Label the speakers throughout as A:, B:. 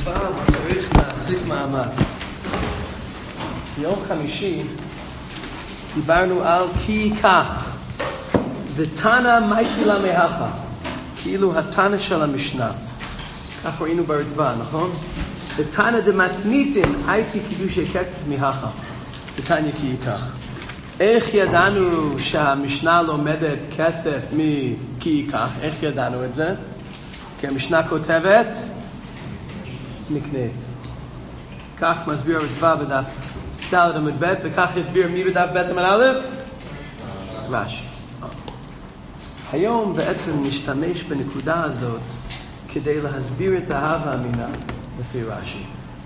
A: בתשובה הוא צריך להחזיק מעמד. ביום חמישי דיברנו על כי כך ותנא מייטילה מהכה, כאילו התנא של המשנה. כך ראינו ברדווה, נכון? ותנא דמתניתין הייתי קידושי כתב מהכה, ותנא כי כך. איך ידענו שהמשנה לומדת כסף מכי כך? איך ידענו את זה? כי המשנה כותבת נקנית. כך מסביר הרדווה בדף ד' עמוד ב', וכך הסביר מי בדף ב' עמוד א'? רש"י. היום בעצם נשתמש בנקודה הזאת כדי להסביר את ההווה אמינה לפי רש"י.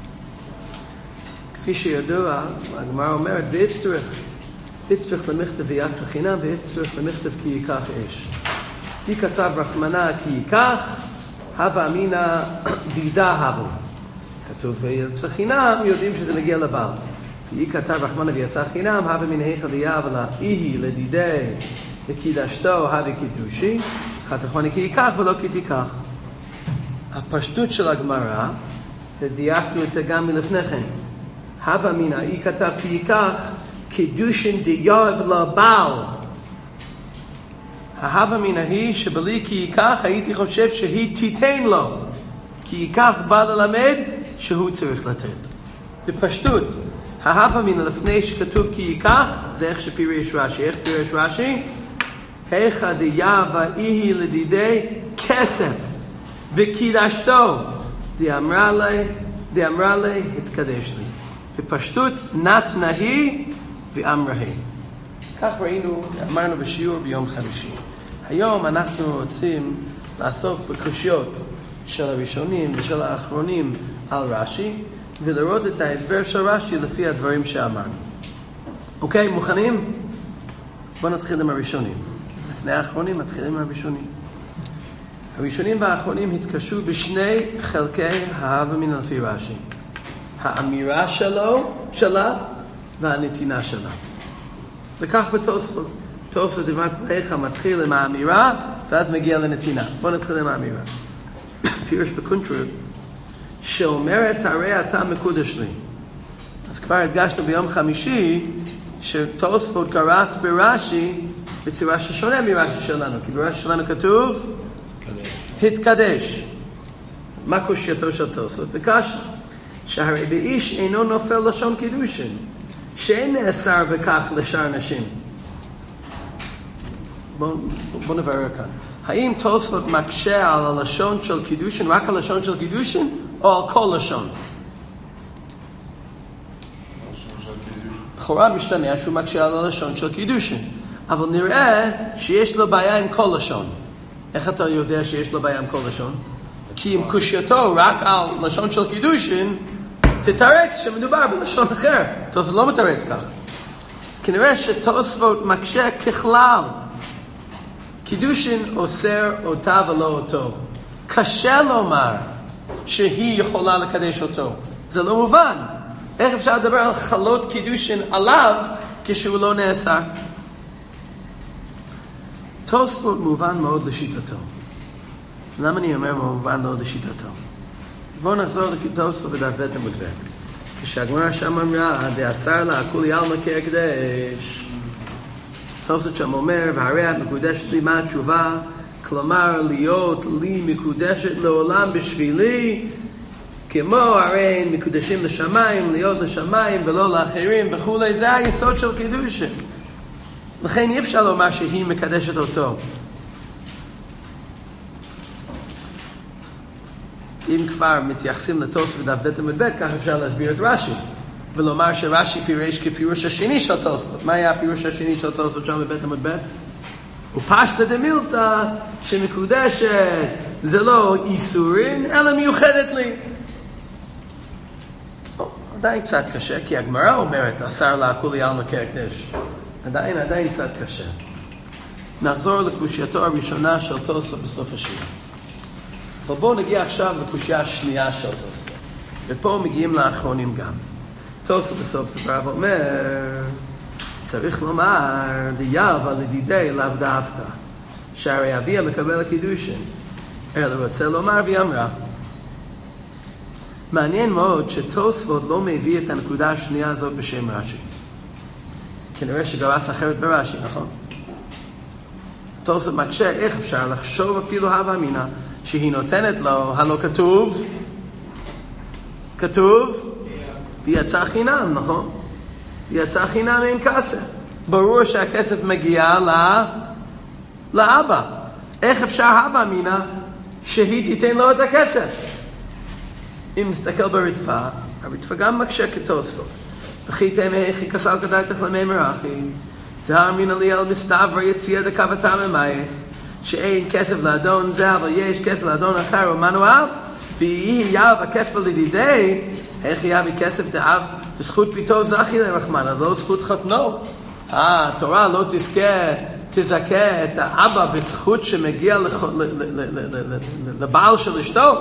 A: כפי שידוע, הגמרא אומרת, והצטרך למכתב ויצא חינם, והצטרך למכתב כי ייקח אש. היא כתב רחמנה כי ייקח, הווה אמינה דידה הבו. כתוב ויצא חינם, יודעים שזה מגיע לבעל. והיא כתב רחמנה ויצא חינם, הווה מן היכל דיאבלה, איהי לדידי וקידשתו הווה קידושי, חתכוני כי ייקח ולא כי תיקח. הפשטות של הגמרא, ודייקנו את זה גם מלפני כן, הווה אמינה, היא כתב כי ייקח, קידושין דיוב לבעל. ההווה אמינה היא שבלי כי ייקח הייתי חושב שהיא תיתן לו, כי ייקח בא ללמד שהוא צריך לתת. בפשטות, ההווה אמינה לפני שכתוב כי ייקח, זה איך שפירש רש"י. איך פירש רש"י? היכא דיאבה איהי לדידי כסף וקידשתו דאמרה לי התקדש לי. בפשטות נתנה היא ואמרה היא. כך ראינו, אמרנו בשיעור ביום חמישי. היום אנחנו רוצים לעסוק בקושיות של הראשונים ושל האחרונים על רש"י, ולראות את ההסבר של רש"י לפי הדברים שאמרנו. אוקיי, מוכנים? בואו נתחיל עם הראשונים. לפני האחרונים נתחיל עם הראשונים. הראשונים והאחרונים התקשו בשני חלקי ההווה אמינה לפי רש"י. האמירה שלה והנתינה שלה. וכך בתוספות. תוספות דמת איכה מתחיל עם האמירה ואז מגיע לנתינה. בואו נתחיל עם האמירה. פירוש בקונטרול שאומרת הרי אתה מקודש לי. אז כבר הדגשנו ביום חמישי שתוספות גרס ברש"י בצורה ששונה מרש"י שלנו, כי ברש"י שלנו כתוב התקדש. מה קושייתו של תוספות? וקשה שהרי באיש אינו נופל לשון קידושין, שאין נאסר בכך לשאר נשים. בוא נברר כאן. האם תוספות מקשה על הלשון של קידושין, רק על לשון של קידושין, או על כל לשון? לכאורה משתמע שהוא מקשה על הלשון של קידושין, אבל נראה שיש לו בעיה עם כל לשון. איך אתה יודע שיש לו בעיה עם כל לשון? כי אם קושייתו רק על לשון של קידושין, תתרץ שמדובר בלשון אחר. תוספות לא מתרץ כך. כנראה שתוספות מקשה ככלל. קידושין אוסר אותה ולא אותו. קשה לומר שהיא יכולה לקדש אותו. זה לא מובן. איך אפשר לדבר על חלות קידושין עליו כשהוא לא נאסר? תוספות מובן מאוד לשיטתו. למה אני אומר מובן מאוד לשיטתו? בואו נחזור לתוספות בדף ב' עמוד ב'. כשהגמרא שם אמרה, דאסר לה כולי עלמא כהקדש. תוספות שם אומר, והרי את מקודשת לי מה התשובה? כלומר, להיות לי מקודשת לעולם בשבילי, כמו הרי מקודשים לשמיים, להיות לשמיים ולא לאחרים וכו'. זה היסוד של קידושין. לכן אי אפשר לומר שהיא מקדשת אותו. אם כבר מתייחסים לתוספות בדף ב' עמוד ב', כך אפשר להסביר את רש"י. ולומר שרש"י פירש כפירוש השני של תוספות. מה היה הפירוש השני של תוספות שם בבית עמוד ב'? ופשטא דמילתא שמקודשת זה לא איסורין אלא מיוחדת לי. עדיין קצת קשה, כי הגמרא אומרת אסר לה כולי עלמא כהקדש. עדיין קצת קשה. נחזור לקושייתו הראשונה של תוספות בסוף השיעור. אבל בואו נגיע עכשיו לקושייה השנייה של תוספות. ופה מגיעים לאחרונים גם. תוספות בסוף דבר אומר, צריך לומר, דיאב על ידידי לאו דווקא, שהרי אביה מקבל הקידושין, אלא רוצה לומר והיא אמרה. מעניין מאוד שתוספות לא מביא את הנקודה השנייה הזאת בשם רש"י. כנראה שגרס אחרת ברש"י, נכון? תוספות מקשה איך אפשר לחשוב אפילו הווה אמינא שהיא נותנת לו, הלא כתוב ויצא חינם, נכון? ויצא חינם אין כסף. ברור שהכסף מגיע לאבא. איך אפשר הווה אמינא שהיא תיתן לו את הכסף? אם נסתכל ברדפה, הרדפה גם מקשה כתוספות. וכי תמי איך כסל כדאיתך למימר אחי, תאמין עלי על מסתבר יציאה דקבתה ממית, שאין כסף לאדון זה, אבל יש כסף לאדון אחר ומנו אב, ויהי יאב הכסף לדידי, איך יאבי כסף דאב, תזכות ביתו זכי לרחמנה, לא זכות חתנו. התורה לא תזכה את האבא בזכות שמגיע לבעל של אשתו.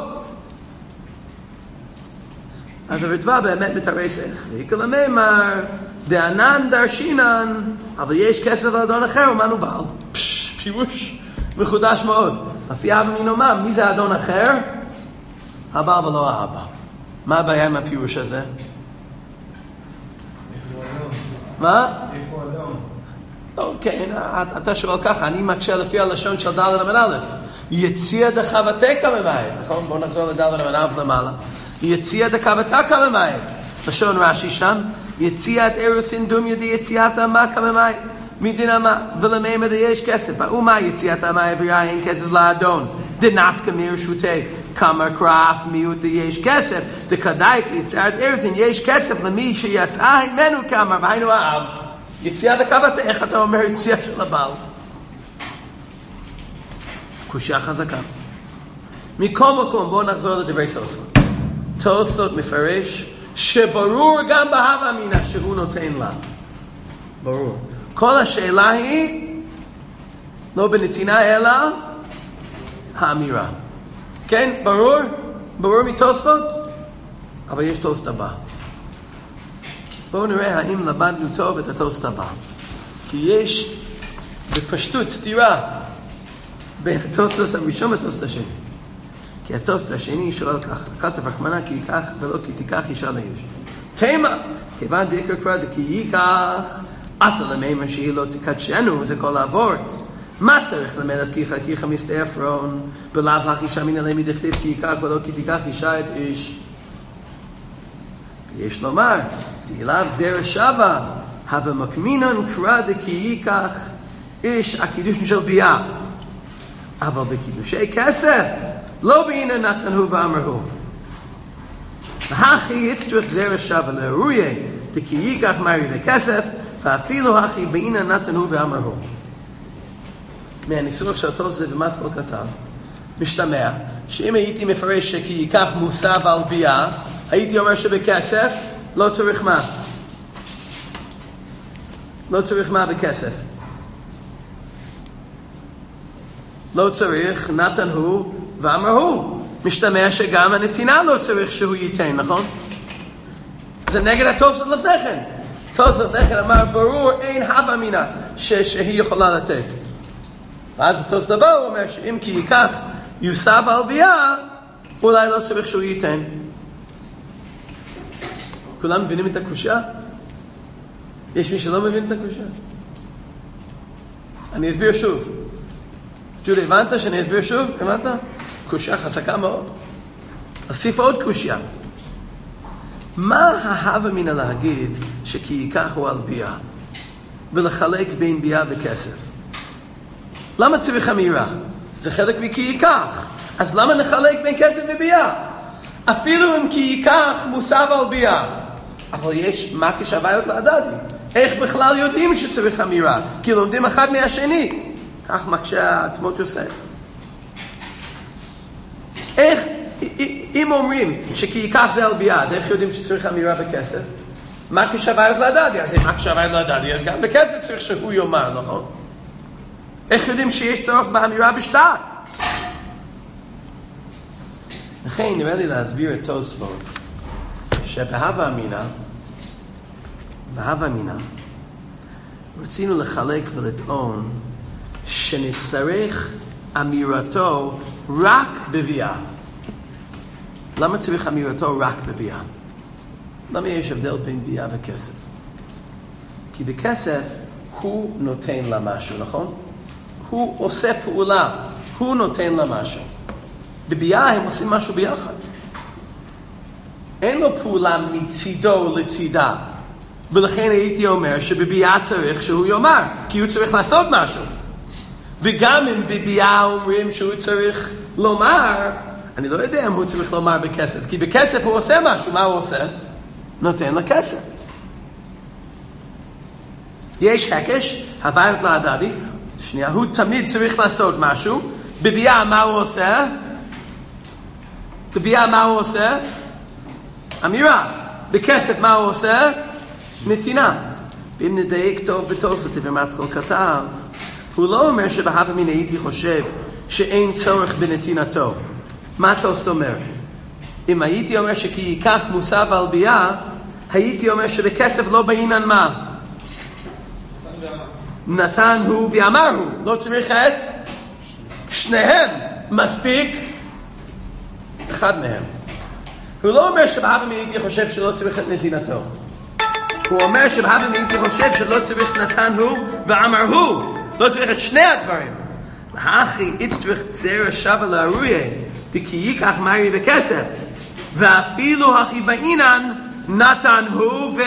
A: אז הרדפה באמת מתרץ איך. ויקל המימר, דענן דרשינן, אבל יש כסף לאדון אחר ומנו בעל. פירוש מחודש מאוד. לפי הווה אמינא מה? מי זה האדון אחר? הבעל ולא האבא. מה הבעיה עם הפירוש הזה? מה?
B: איפה אדון?
A: אוקיי, אתה שואל ככה, אני מקשה לפי הלשון של ד' אמ"א. יציאה דחבתך ממית, נכון? בואו נחזור לד' אמ"א למעלה. יציאה דקבתך ממית. לשון רש"י שם, יציאת אירוסין דומיה דיציאת אמה כממית. מדין אמה, ולמימר יש כסף. ומה יציאת אמה עברה אין כסף לאדון? דנפקא מרשותי. כמה קרף מיעוט יש כסף. דקדאית ליציאת אירוסין יש כסף למי שיצאה ממנו כמה, והיינו האב. יציאת דקבתך, איך אתה אומר יציאה של הבעל? קושיה חזקה. מכל מקום, בואו נחזור לדברי תוספות. תוספות מפרש שברור גם בהווה אמינא שהוא נותן לה. ברור. כל השאלה היא לא בנתינה אלא האמירה. כן? ברור? ברור מתוספות? אבל יש תוספות הבא. בואו נראה האם למדנו טוב את התוספות הבא. כי יש בפשטות סתירה בין התוספות הראשון לתוספות השני. כי התוספות השני שואל כך, כתב רחמנא כי ייקח ולא כי תיקח אישה לאיש. תימה, כיוון דיקר קרא דכי ייקח, עתה למימר שהיא לא תקדשנו, זה כל העבורת. מה צריך למלך כיחה מסתעפרון, בלאו הכי מן עלי מדכתיב כי ייקח ולא כי תיקח אישה את איש. ויש לומר, תהיליו גזירה שווה, הווה מקמינן קרא דכי ייקח איש הקידוש של ביאה. אבל בקידושי כסף, לא בעינן נתנו ואמרו. והכי יצטרך גזירה שווה לארויה, דכי ייקח מרי וכסף, ואפילו הכי בעינן נתנו ואמרו. מהניסוח של התוספות ומטפל כתב, משתמע שאם הייתי מפרש שכי ייקח מוסב על ביאה, הייתי אומר שבכסף לא צריך מה? לא צריך מה בכסף? לא צריך, נתן הוא ואמר הוא. משתמע שגם הנתינה לא צריך שהוא ייתן, נכון? זה נגד התוספות לפני כן. תוספות לפני כן אמר, ברור, אין הווה אמינא שהיא יכולה לתת. ואז התוספות הבא הוא אומר שאם כי ייקח יוסב על ביאה, אולי לא צריך שהוא ייתן. כולם מבינים את הקושיה? יש מי שלא מבין את הקושיה? אני אסביר שוב. ג'ולי, הבנת שאני אסביר שוב? הבנת? קושיה חזקה מאוד. אוסיף עוד קושיה. מה ההווה אמינא להגיד שכי ייקח הוא על ביאה ולחלק בין ביאה וכסף? למה צריך אמירה? זה חלק מכי ייקח. אז למה נחלק בין כסף וביאה? אפילו אם כי ייקח מוסב על ביאה. אבל יש מקש הבעיות להדדי. איך בכלל יודעים שצריך אמירה? כי לומדים אחד מהשני. כך מקשה עצמות יוסף. איך, אם אומרים שכי ייקח זה על ביאה, אז איך יודעים שצריך אמירה בכסף? מקש הבעיות להדדי. אז אם מקש הבעיות להדדי, אז גם בכסף צריך שהוא יאמר, נכון? איך יודעים שיש צורך באמירה בשטר? לכן נראה לי להסביר את תוספות שבהווה אמינא רצינו לחלק ולטעון שנצטרך אמירתו רק בביאה. למה צריך אמירתו רק בביאה? למה יש הבדל בין ביאה וכסף? כי בכסף הוא נותן לה משהו, נכון? הוא עושה פעולה, הוא נותן לה משהו. בביאה הם עושים משהו ביחד. אין לו פעולה מצידו לצידה. ולכן הייתי אומר שבביאה צריך שהוא יאמר, כי הוא צריך לעשות משהו. וגם אם בביאה אומרים שהוא צריך לומר, אני לא יודע אם הוא צריך לומר בכסף, כי בכסף הוא עושה משהו. מה הוא עושה? נותן לה כסף. יש הקש, הוויות להדדי, שנייה, הוא תמיד צריך לעשות משהו. בביאה מה הוא עושה? בביאה מה הוא עושה? אמירה. בכסף מה הוא עושה? נתינה. ואם נדייק טוב בתוספות ומתחיל כתב, הוא לא אומר שבהווה אמינא הייתי חושב שאין צורך בנתינתו. מה התוספות אומר? אם הייתי אומר שכי ייקח מוסף על ביאה, הייתי אומר שבכסף לא בעינן מה? נתן הוא ואמר הוא. לא צריך את שניהם. מספיק אחד מהם. הוא לא אומר שבהווה אמינא הייתי חושב שלא צריך את נתינתו. הוא אומר שבהווה אמינא הייתי חושב שלא צריך נתן הוא ואמר הוא. לא צריך את שני הדברים. לאחי יצטרך זרע שווה לארויה דכי ייקח מרי בכסף, ואפילו הכי בעינן נתן הוא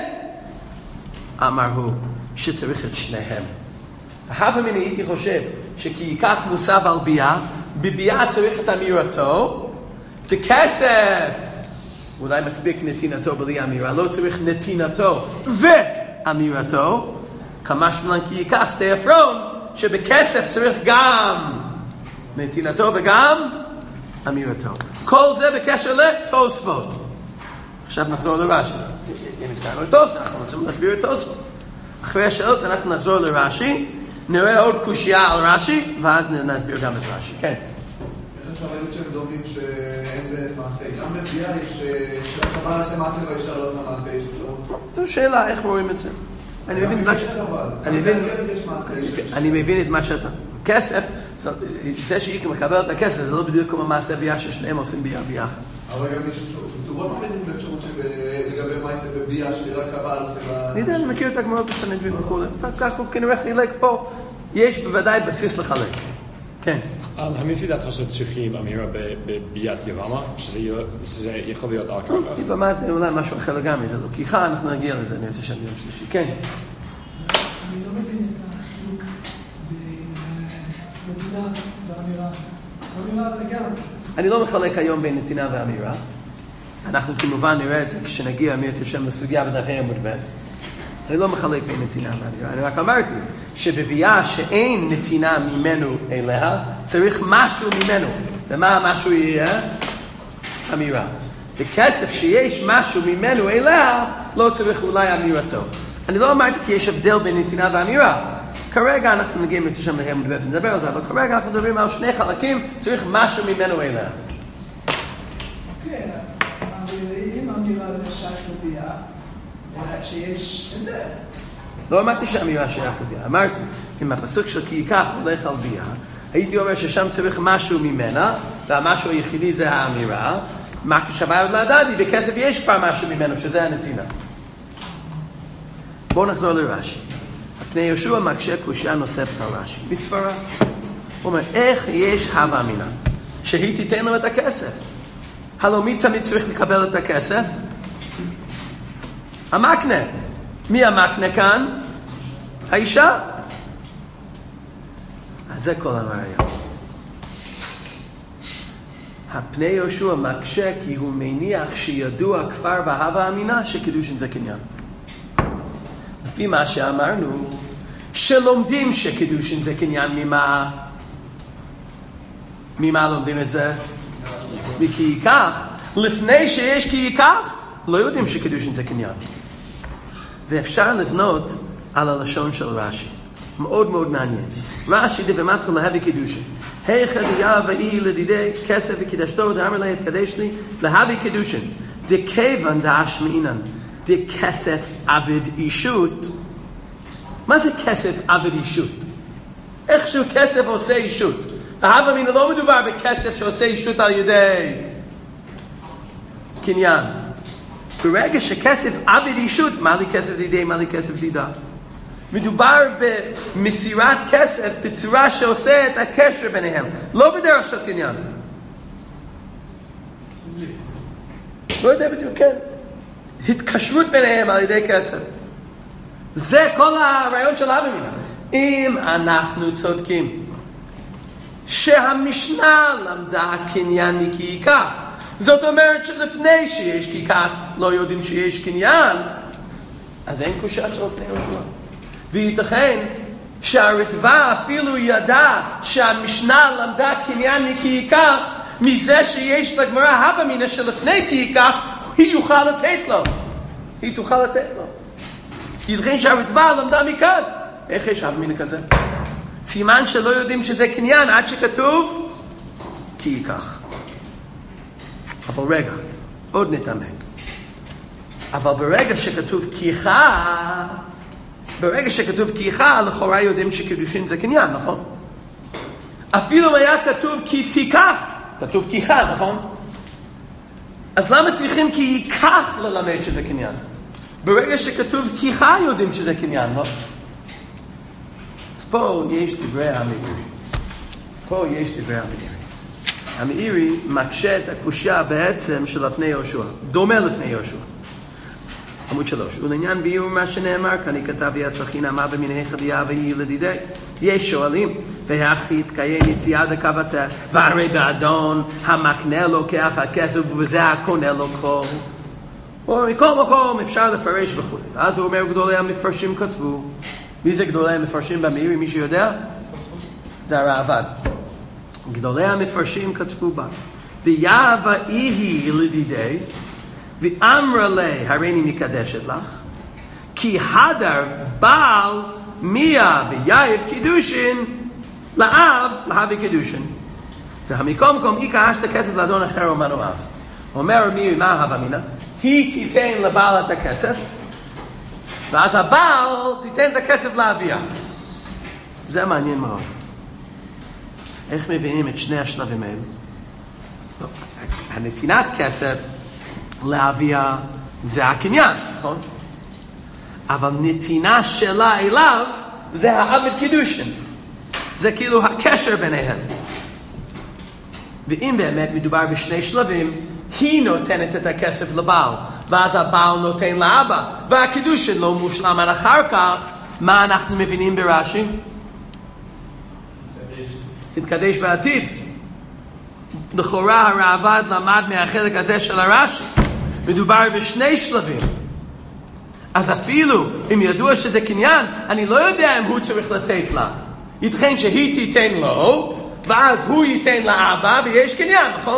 A: ואמר הוא, שצריך את שניהם. בהווה אמינא הייתי חושב שכי ייקח מוסף על ביאה, בביאה צריך את אמירתו, בכסף אולי מספיק נתינתו בלי אמירה, לא צריך נתינתו ואמירתו. כמשמען כי ייקח שתי עפרון, שבכסף צריך גם נתינתו וגם אמירתו. כל זה בקשר לתוספות. עכשיו נחזור לרש"י. אם הזכרנו את תוספות, אנחנו רוצים להסביר את תוספות. אחרי השאלות אנחנו נחזור לרש"י, נראה עוד קושיה על רש"י, ואז נסביר גם את רש"י. כן.
B: איך עכשיו ראינו שהם דומים שאין במעשה? גם בביאה יש שהקבלה הסמטית וישאלות למעשה יש אפשרות?
A: זו שאלה, איך רואים את זה? אני מבין את מה שאתה... כסף, זה שהיא מקבלת את הכסף, זה לא בדיוק כמו מעשה ביאה ששניהם עושים ביאה ביחד.
B: אבל גם יש כתובות מאמינים באפשרות שלגבי מה זה בביאה שרק הבעל עושה...
A: אני יודע, אני מכיר את הגמרות בסנהדרין וכו'. ככה הוא כנראה חילק פה. יש בוודאי בסיס לחלק. כן.
C: לפי דעתך שצריכים אמירה בביאת יבמה, שזה יכול להיות על כך?
A: יבמה זה אולי משהו אחר לגמרי, זה לא כיחה, אנחנו נגיע לזה, אני רוצה שם יום שלישי. כן.
D: אני לא מבין את החילוק בין נתינה ואמירה. אמירה זה גם.
A: אני לא מחלק היום בין נתינה ואמירה. אנחנו כמובן נראה את זה כשנגיע אמיר תשם לסוגיה בדרכי עמוד ב'. אני לא מחלק בין נתינה ואמירה. אני רק אמרתי שבביאה שאין נתינה ממנו אליה, צריך משהו ממנו. ומה המשהו יהיה? אמירה. בכסף שיש משהו ממנו אליה, לא צריך אולי אמירתו. אני לא אמרתי כי יש הבדל בין נתינה ואמירה. כרגע אנחנו נגיעים לתשם להם ונדבר על זה, אבל כרגע אנחנו מדברים על שני חלקים, צריך משהו ממנו אליה.
D: אוקיי, אבל אם אמירה זה שייך לביאה, אלא שיש הבדל.
A: לא אמרתי שהאמירה שייך לביאה, אמרתי, אם הפסוק של כי ייקח הולך על ביאה, הייתי אומר ששם צריך משהו ממנה, והמשהו היחידי זה האמירה, מה כשווה עוד להדדי, בכסף יש כבר משהו ממנו, שזה הנתינה. בואו נחזור לרש"י. הפני יהושע מקשה קושיה נוספת על רש"י, בספרה. הוא אומר, איך יש הווה אמינא שהיא תיתן לו את הכסף? הלא מי תמיד צריך לקבל את הכסף? המקנה. מי המקנה כאן? האישה. אז זה כל הרעיון. הפני יהושע מקשה כי הוא מניח שידוע כבר בהווה אמינא שקידושין זה קניין. לפי מה שאמרנו, שלומדים שקידושין זה קניין ממה? ממה לומדים את זה? מכי ייקח. לפני שיש כי ייקח, לא יודעים שקידושין זה קניין. ואפשר לבנות על הלשון של רש"י. מאוד מאוד מעניין. רש"י דבמתחיל להביא קידושין. היכא דיה ואי לדידי כסף וקידשתו דאמר לה יתקדש לי להביא קידושין. דכיוון דאשמעינן דכסף עבד אישות. מה זה כסף עבד אישות? איכשהו כסף עושה אישות. בהווה אמינא לא מדובר בכסף שעושה אישות על ידי קניין. ברגע שכסף עבד אישות, מה לי כסף דידי, מה לי כסף דידה? מדובר במסירת כסף בצורה שעושה את הקשר ביניהם, לא בדרך של קניין. לא יודע בדיוק, כן. התקשרות ביניהם על ידי כסף. זה כל הרעיון של אבי מינה. אם אנחנו צודקים שהמשנה למדה קניין מכי ייקח, זאת אומרת שלפני שיש כי כך לא יודעים שיש קניין, אז אין קושה של פני יהושע. וייתכן שהרטב"א אפילו ידע שהמשנה למדה קניין מכי ייקח מזה שיש לגמרא הווה אמינא שלפני כי ייקח היא יוכל לתת לו. היא תוכל לתת לו. ייתכן שהרטב"א למדה מכאן. איך יש הווה אמינא כזה? סימן שלא יודעים שזה קניין עד שכתוב כי ייקח. אבל רגע, עוד נתעמק. אבל ברגע שכתוב כיחה, לכאורה יודעים שקידושין זה קניין, נכון? אפילו אם היה כתוב כי תיקח, כתוב כיחה, נכון? אז למה צריכים כי ייקח ללמד שזה קניין? ברגע שכתוב כיחה יודעים שזה קניין, לא? אז פה יש דברי המאירי. המאירי מקשה את הקושיה בעצם של פני יהושע, דומה לפני יהושע. עמוד 3. ולעניין ביאור מה שנאמר כאן, כתב יצחין אמה במיני חדיה והיא לדידי. יש שואלים, והכי יתקיים יציאה דקבתה, והרי באדון המקנה לוקח הכסף ובזה הקונה לוקחו. ומכל מקום אפשר לפרש וכו'. אז הוא אומר, גדולי המפרשים כתבו. מי זה גדולי המפרשים במאירי? מי שיודע? זה הרעב"ד. גדולי המפרשים כתבו בה. דיאבה איהי לדידי, ואמרה לה, הריני מקדשת לך, כי הדר בעל מיה ויייב קידושין לאב להביא קידושין. והמקום מקום איקה אשת הכסף לאדון אחר אומנו אב. אומר מירי, מה הווה אמינא? היא תיתן לבעל את הכסף, ואז הבעל תיתן את הכסף לאביה. זה מעניין מאוד. איך מבינים את שני השלבים האלו? הנתינת כסף לאביה זה הקניין, נכון? אבל נתינה שלה אליו זה העבד קידושין. זה כאילו הקשר ביניהם. ואם באמת מדובר בשני שלבים, היא נותנת את הכסף לבעל, ואז הבעל נותן לאבא, והקידושין לא מושלם עד אחר כך. מה אנחנו מבינים ברש"י? תתקדש בעתיד. לכאורה הרעב"ד למד מהחלק הזה של הרש"י. מדובר בשני שלבים. אז אפילו אם ידוע שזה קניין, אני לא יודע אם הוא צריך לתת לה. ייתכן שהיא תיתן לו, ואז הוא ייתן לאבא, ויש קניין, נכון?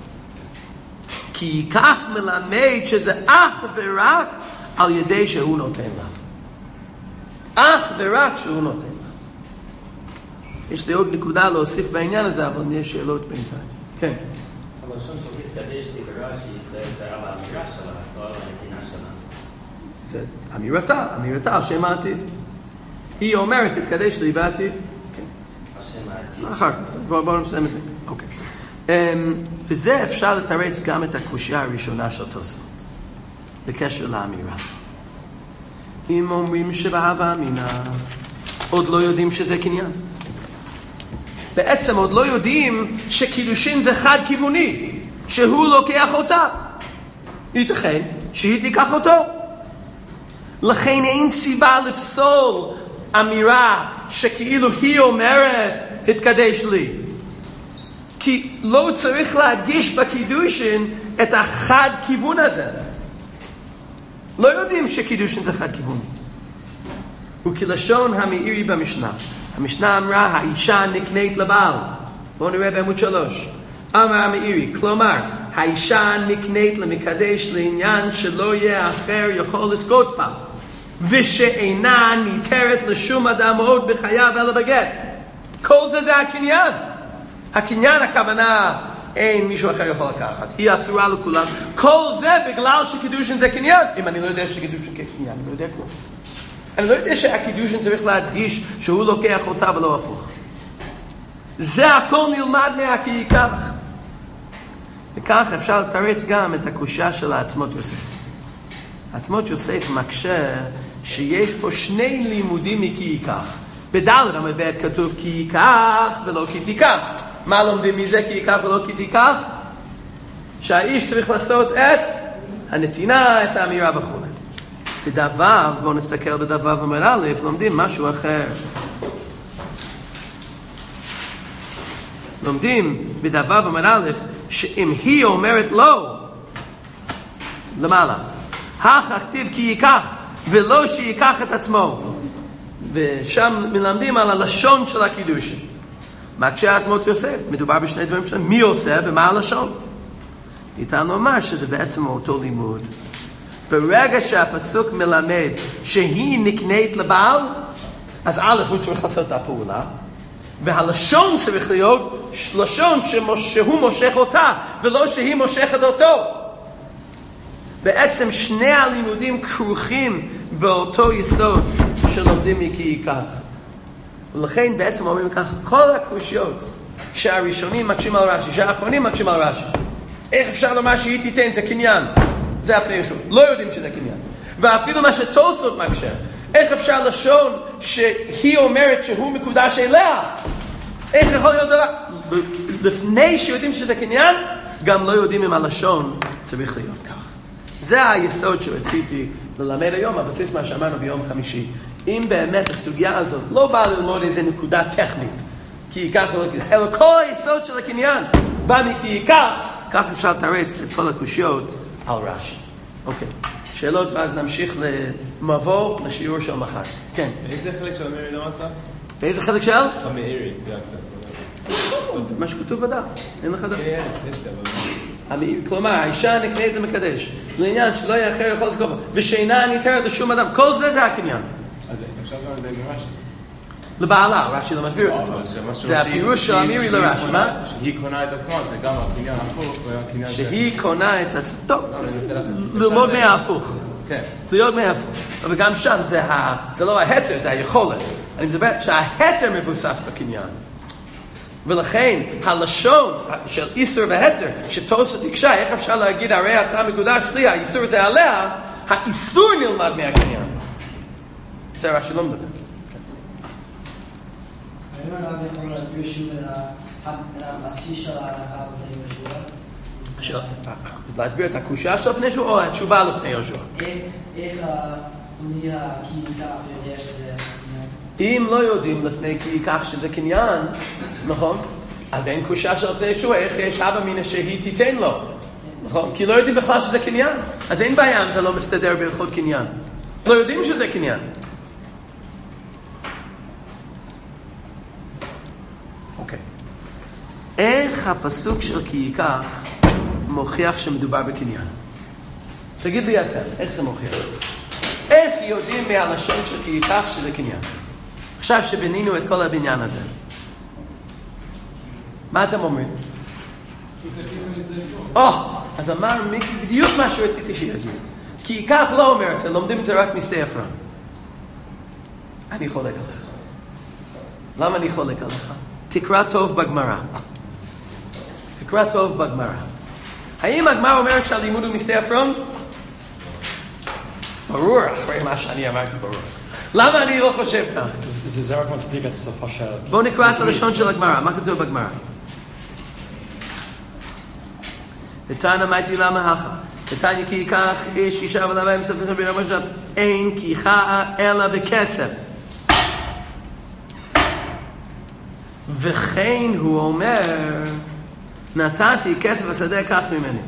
A: כי כך מלמד שזה אך ורק על ידי שהוא נותן לה. אך ורק שהוא נותן לה. יש לי עוד נקודה להוסיף בעניין הזה, אבל יש שאלות בינתיים. כן.
E: אבל שום תתקדש לי ברש"י, זה על האמירה שלה, לא על הנתינה שלה.
A: זה אמירתה, השם העתיד. היא אומרת, תתקדש לי בעתיד.
E: השם העתיד.
A: אחר כך, בואו נסיים את זה. אוקיי. וזה אפשר לתרץ גם את הקושיה הראשונה של תוספות, בקשר לאמירה. אם אומרים שבהווה אמינא, עוד לא יודעים שזה קניין. בעצם עוד לא יודעים שקידושין זה חד כיווני, שהוא לוקח אותה. ייתכן שהיא תיקח אותו. לכן אין סיבה לפסול אמירה שכאילו היא אומרת התקדש לי. כי לא צריך להדגיש בקידושין את החד כיוון הזה. לא יודעים שקידושין זה חד כיוון. וכלשון המאירי במשנה. המשנה אמרה, האישה נקנית לבעל. בואו נראה בעמוד 3. אמר המאירי, כלומר, האישה נקנית למקדש לעניין שלא יהיה אחר יכול לזכות בה, ושאינה ניתרת לשום אדם עוד בחייו אלא בגט. כל זה הקניין. הקניין, הכוונה, אין מישהו אחר יכול לקחת. היא אסורה לכולם. כל זה בגלל שקידושין זה קניין. אם אני לא יודע שקידושין קניין, אני לא יודע כלום. אני לא יודע שהקידושין צריך להדגיש שהוא לוקח אותה ולא הפוך. זה הכל נלמד מהכי ייקח. וכך אפשר לתרץ גם את הקושיה של העצמות יוסף. עצמות יוסף מקשה שיש פה שני לימודים מכי ייקח. בדלת המבט כתוב כי ייקח ולא כי תיקח. מה לומדים מזה כי ייקח ולא כי תיקח? שהאיש צריך לעשות את הנתינה, את האמירה וכו'. בדבר, בואו נסתכל בדבר אומר א', לומדים משהו אחר. לומדים בדבר אומר א', שאם היא אומרת לא, למעלה, הכתיב כי ייקח, ולא שייקח את עצמו. ושם מלמדים על הלשון של הקידוש. מה כשאדמות יוסף? מדובר בשני דברים שלהם, מי עושה ומה הלשון? ניתן לומר שזה בעצם אותו לימוד. ברגע שהפסוק מלמד שהיא נקנית לבעל, אז א' הוא צריך לעשות את הפעולה, והלשון צריך להיות לשון שהוא מושך אותה, ולא שהיא מושכת אותו. בעצם שני הלימודים כרוכים באותו יסוד שלומדים מכי ייקח. ולכן בעצם אומרים ככה, כל הקושיות שהראשונים מקשים על רש"י, שהאחרונים מקשים על רש"י, איך אפשר לומר שהיא תיתן, זה קניין, זה הפני ישוע, לא יודעים שזה קניין. ואפילו מה שתוספות מקשה, איך אפשר לשון שהיא אומרת שהוא מקודש אליה, איך יכול להיות דבר, לפני שיודעים שזה קניין, גם לא יודעים אם הלשון צריך להיות כך. זה היסוד שרציתי ללמד היום, הבסיס מה שאמרנו ביום חמישי. אם באמת הסוגיה הזאת לא באה ללמוד איזה נקודה טכנית, כי ייקח ולא קניין, אלא כל היסוד של הקניין בא מכי ייקח, כך אפשר לתרץ את כל הקושיות על רש"י. אוקיי, שאלות ואז נמשיך למבוא לשיעור של מחר. כן.
F: איזה חלק של המאירי למדת?
A: באיזה חלק של?
F: המאירי.
A: מה שכתוב בדף, אין לך דף.
F: יש לי,
A: כלומר, האישה נקנית למקדש, לעניין שלא יהיה אחר יכול לזכור, ושינה ניתרת לשום אדם, כל זה הקניין.
F: אז אפשר גם לדעת מרש"י.
A: לבעלה, רש"י לא מסביר את עצמו. זה הפירוש של המירי לרש"י, מה?
F: שהיא קונה את עצמה, זה גם הקניין הפוך, והקניין
A: שהיא קונה את עצמה, טוב, ללמוד מההפוך.
F: כן.
A: להיות מההפוך. אבל גם שם זה לא ההתר, זה היכולת. אני מדבר שההתר מבוסס בקניין. ולכן הלשון של איסור והתר שתוספות הקשה, איך אפשר להגיד הרי אתה מקודש לי, האיסור זה עליה, האיסור נלמד מהקניין. זה רש"י לא מדבר.
G: האם הרב יכול להסביר שוב את המעשי של ההלכה בפני יהושע?
A: להסביר את הקושיה של פני יהושע או התשובה לפני יהושע?
G: איך הוא נהיה כי ייקח ויודע שזה קניין?
A: אם לא יודעים לפני כי ייקח שזה קניין, נכון? אז אין קושיה של פני יהושע, איך יש הווה אמינא שהיא תיתן לו, נכון? כי לא יודעים בכלל שזה קניין, אז אין בעיה אם זה לא מסתדר בהלכות קניין. לא יודעים שזה קניין. אוקיי. איך הפסוק של כי ייקח מוכיח שמדובר בקניין? תגיד לי אתה, איך זה מוכיח? איך יודעים מהלשון של כי ייקח שזה קניין? עכשיו שבנינו את כל הבניין הזה, מה אתם אומרים? אז אמר מיקי בדיוק מה שרציתי שיגיד. כי ייקח לא אומר את זה, לומדים את זה רק משדה עפרון. אני חולק עליך. למה אני חולק עליך? תקרא טוב בגמרא. תקרא טוב בגמרא. האם הגמרא אומרת שהלימוד הוא משדה עפרון? ברור, אחרי מה שאני אמרתי ברור. למה אני לא חושב כך?
C: זה רק מצדיק את השפה של...
A: בואו נקרא את הלשון של הגמרא. מה כתוב בגמרא? ותנא מייטי למה הכה? ותניא כי ייקח איש אישה ולבן מספר ברמה שלב אין כי ייקחה אלא בכסף. וכן הוא אומר נתתי כסף השדה כך ממני.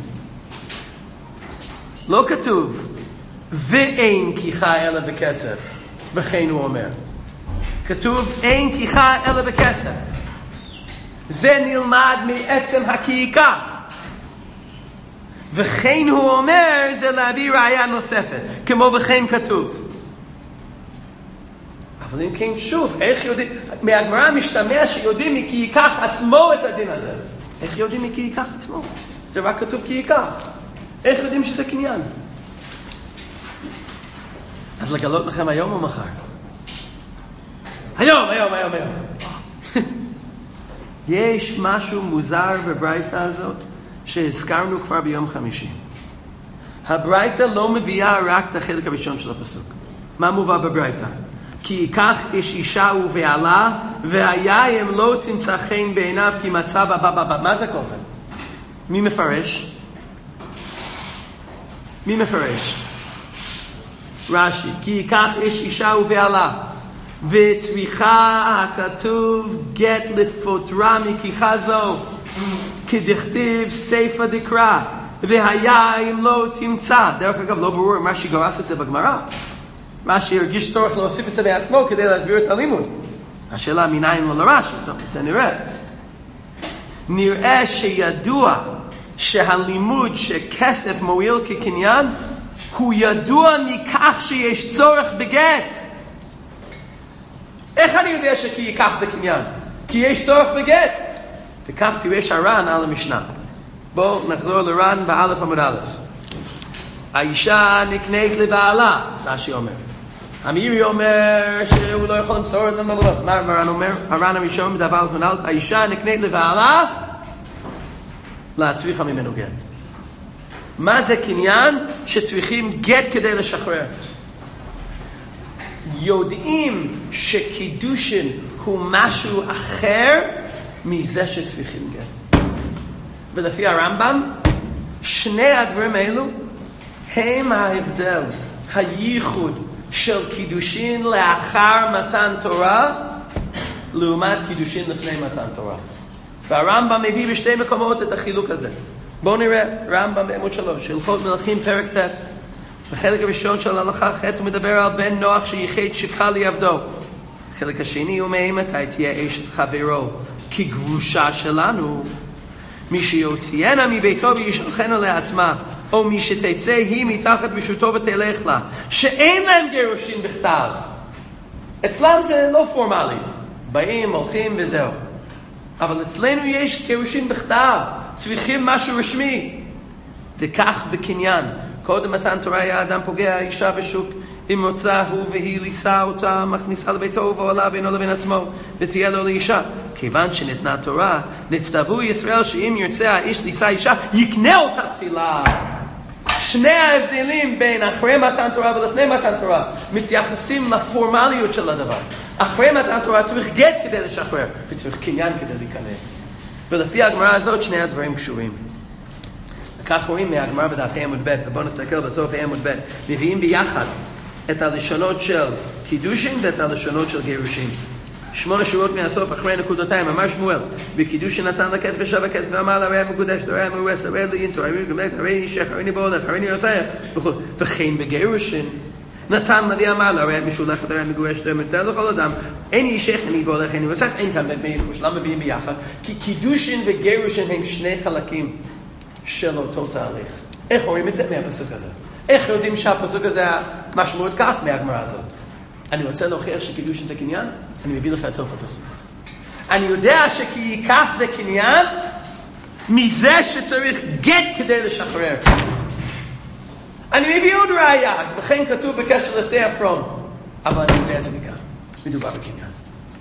A: לא כתוב ואין כי ייקחה אלא בכסף. וכן הוא אומר כתוב אין כי ייקחה אלא בכסף. זה נלמד מעצם הכי ייקח. וכן הוא אומר זה להביא ראיה נוספת כמו וכן כתוב. אבל אם כן שוב איך יודעים מהגמרא משתמע שיודעים מכי ייקח עצמו את הדין הזה. איך יודעים מכי ייקח עצמו? זה רק כתוב כי ייקח. איך יודעים שזה קניין? אז לגלות לכם היום או מחר? היום. יש משהו מוזר בברייתא הזאת שהזכרנו כבר ביום חמישי. הברייתא לא מביאה רק את החלק הראשון של הפסוק. מה מובא בברייתא? כי ייקח איש אישה ובעלה, והיה אם לא תמצא חן בעיניו כי מצא בה. מה זה כל זה? מי מפרש? מי מפרש? רש"י. כי ייקח איש אישה ובעלה, וצריכה הכתוב גט לפוטרה מכיחה זו, כדכתיב ספר דקרא, והיה אם לא תמצא. דרך אגב, לא ברור מה שגרס את זה בגמרא. מה שהרגיש צורך להוסיף את זה בעצמו כדי להסביר את הלימוד. השאלה מניין לא לרש"י, טוב, זה נראה. נראה שידוע שהלימוד שכסף מועיל כקניין, הוא ידוע מכך שיש צורך בגט. איך אני יודע שכי ייקח זה קניין? כי יש צורך בגט. וכך פירש הר"ן על המשנה. בואו נחזור לר"ן באלף עמוד א'. האישה נקנית לבעלה, רש"י אומר. המירי אומר שהוא לא יכול למסור את זה. מה הר"ן אומר? הר"ן הראשון בדף א' עמוד א', האישה נקנית לבעלה להצריכה ממנו גט. מה זה קניין? שצריכים גט כדי לשחרר. יודעים שקידושין הוא משהו אחר מזה שצריכים גט. ולפי הרמב"ם, שני הדברים האלו הם ההבדל, הייחוד של קידושין לאחר מתן תורה לעומת קידושין לפני מתן תורה. והרמב"ם מביא בשתי מקומות את החילוק הזה. בואו נראה, רמב"ם בעמוד 3, הלכות מלכים פרק ט'. בחלק הראשון של הלכה ח' הוא מדבר על בן נוח שייחד שפחה לעבדו. החלק השני הוא מתי תהיה אשת חברו כגרושה שלנו. מי שיוציאנה מביתו וישלחנה לעצמה, או מי שתצא היא מתחת ברשותו ותלך לה, שאין להם גירושין בכתב. אצלם זה לא פורמלי, באים, הולכים וזהו. אבל אצלנו יש גירושין בכתב, צריכים משהו רשמי. וכך בקניין, קודם מתן תורה היה אדם פוגע אישה בשוק, אם רוצה הוא והיא לישא אותה, מכניסה לביתו ועולה בינו לבין עצמו, ותהיה לו לאישה. כיוון שניתנה תורה, נצטוו ישראל שאם ירצה האיש לישא אישה, יקנה אותה תחילה. שני ההבדלים בין אחרי מתן תורה ולפני מתן תורה מתייחסים לפורמליות של הדבר. אחרי מתן תורה צריך גט כדי לשחרר, וצריך קניין כדי להיכנס. ולפי הגמרא הזאת שני הדברים קשורים. כך רואים מהגמרא בדף עמוד ב', ובואו נסתכל בסוף עמוד ב', מביאים ביחד את הלשונות של קידושין ואת הלשונות של גירושין. 8 שורות מהסוף אחרי נקודותיים, אמר שמואל, בקידושין נתן לכת ושב הכסף ואמר לה, הרי המקודש, הרי המאורס, הרי לאינטו, הרי גמלת, הרי אישך, הרי ניבולך, הרי נירסייך, וכן בגירושין נתן לוי אמר לה, הרי משולחת, הרי מגורשת, הרי מתן לכל אדם, אין אישך, אין ניבולך, אין נירסייך, אין כאן בית מייחוש. למה מביאים ביחד? כי קידושין וגירושין הם שני חלקים של אותו תהליך. איך רואים את זה? מהפסוק הזה. איך יודעים שהפסוק הזה משמעות כך מהגמרא הזאת? אני רוצה להוכיח שקידושין זה קניין, אני מביא לך את סוף הפסוק. אני יודע שכי ייקח זה קניין מזה שצריך גט כדי לשחרר. אני מביא עוד ראיה, לכן כתוב בקשר לשדה עפרון, אבל אני יודע את זה מכאן. מדובר בקניין.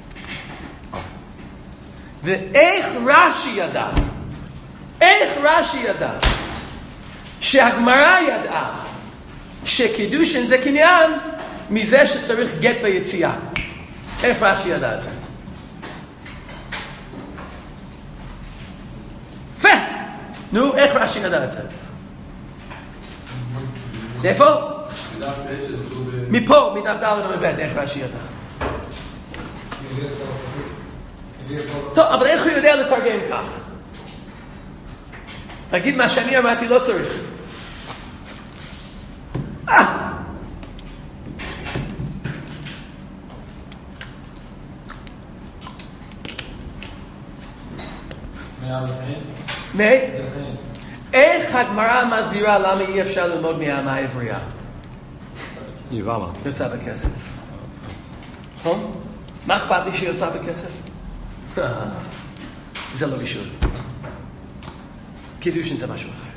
A: ואיך רש"י ידע? איך רש"י ידע שהגמרא ידעה שקידושין זה קניין מזה שצריך גט ביציאה? איך רש"י ידע את זה? פה! נו, איך רש"י ידע את זה? איפה? מפה, מדף ד' ומב', איך רש"י ידע? טוב, אבל איך הוא יודע לתרגם כך? תגיד מה שאני אמרתי, לא צריך. איך הגמרא מסבירה למה אי אפשר ללמוד מהאמה העברייה?
C: יבמה.
A: יוצא בכסף. נכון? מה אכפת לי שיוצא בכסף? זה לא בישול. קידושין זה משהו אחר.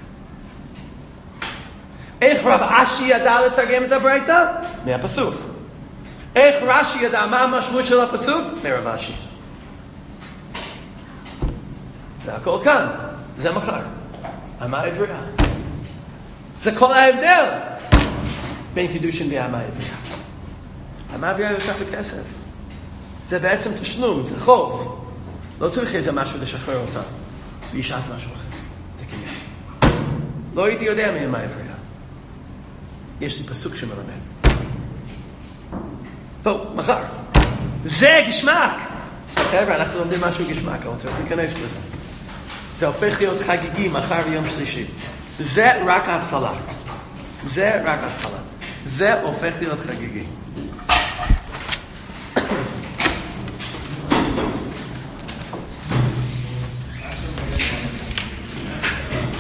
A: איך רב אשי ידע לתרגם את הברייתא? מהפסוק. איך רש"י ידע מה המשמעות של הפסוק? מרב אשי. זה הכל כאן. זה מחר. אמה עברייה. זה כל ההבדל בין קידושין ואמה עברייה. אמה עברייה יוצא בכסף. זה בעצם תשלום, זה חוב. לא צריך איזה משהו לשחרר אותה. ואישה זה משהו אחר. זה קניין. לא הייתי יודע מאמה עברייה. יש לי פסוק שמלמד. טוב, מחר. זה גשמק. חבר'ה, אנחנו לומדים משהו גשמק, אבל צריך להיכנס לזה. זה הופך להיות חגיגי מחר ויום שלישי. זה רק ההתחלה. זה רק ההתחלה. זה הופך להיות חגיגי.